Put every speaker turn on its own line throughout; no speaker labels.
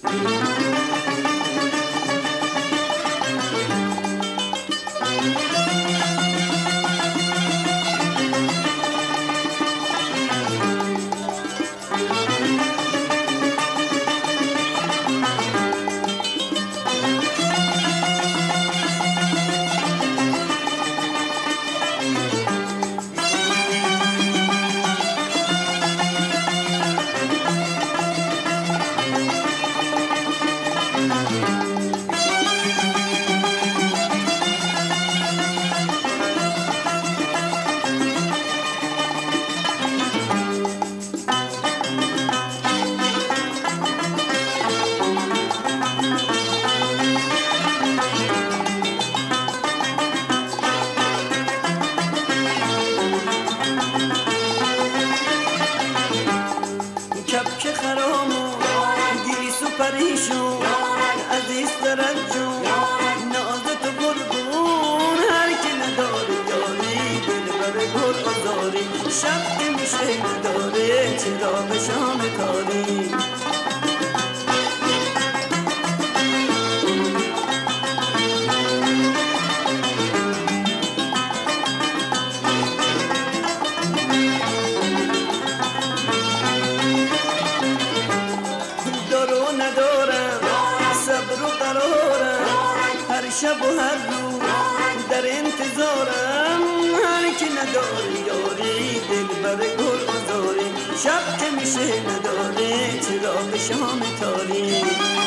کپک خرامو گیسو پریشون عزیز دارد جون نازت و قربون هر که نداره یاری دل بر گل آزاری شب که میشه نداره چرا به شام تاری شب و هر روز در انتظارم هر کی نداره یاری دل بر گل آزاری شب که میشه نداره چرا به شام تاری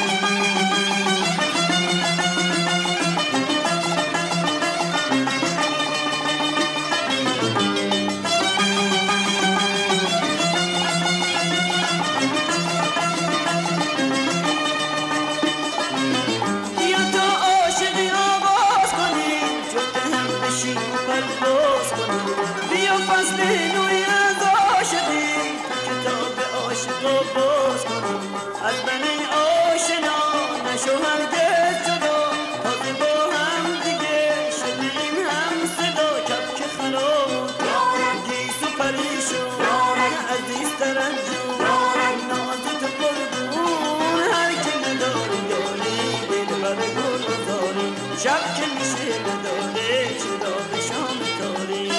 بیا فصل نوی از عاشقی کتاب عاشق رو باز کنم از من ای آشنا نشو هرگز جدا تازه با هم دیگه شدیم هم صدا کپک خراب گیسو پریشون عزیز ترن جون نازت قربون هر که نداره یاری دل بر گل آزاری شب که میشه نداره چرا به شام تاری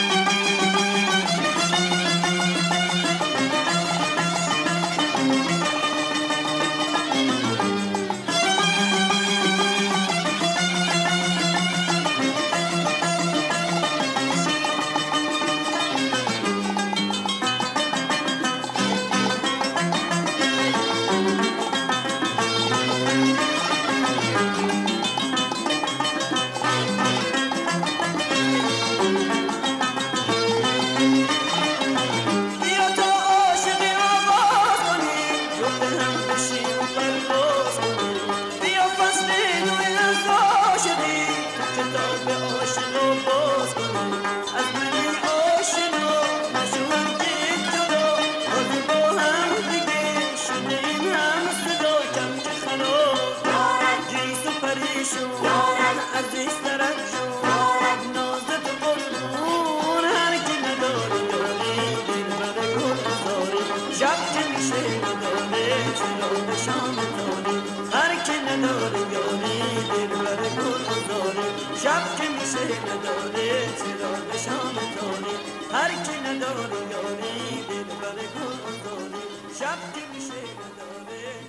عزیز ترد جون نازت قربون هر کی نداره یاری دل بر گل آزاری شب که میشه نداره چرا به شام تاری هر کی نداره یاری دل بر گل آزاری شب که میشه نداره چرا به شام تاری هر کی نداره یاری دل بر گل آزاری شب که میشه نداره